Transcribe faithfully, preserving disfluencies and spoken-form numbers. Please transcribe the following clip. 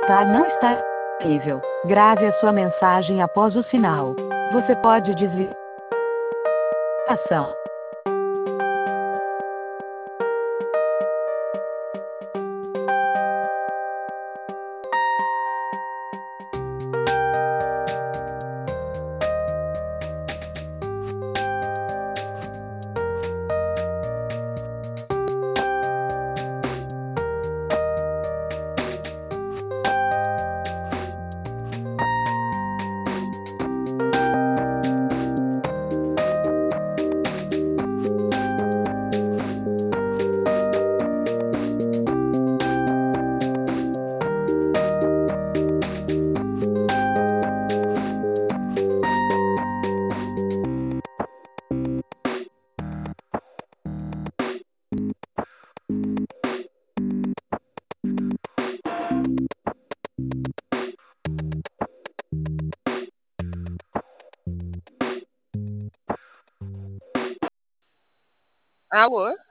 Tá, não está disponível. Grave a sua mensagem após o sinal. Você pode desligar a ação. Alô?